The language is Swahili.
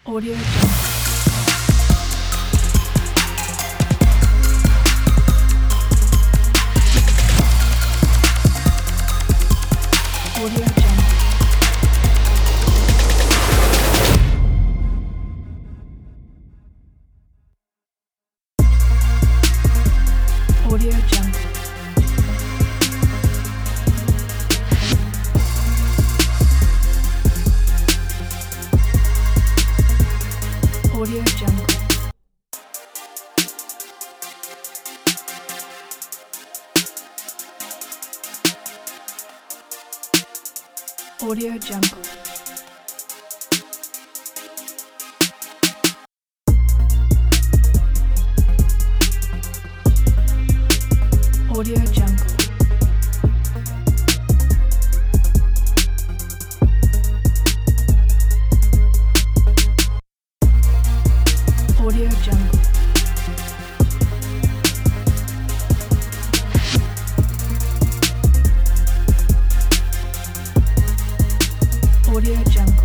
Audio Jungle. Audio Jungle. Audio Jungle. Audio Jungle. Audio Jungle. Audio Jungle. Audio Jungle. Audio Jungle.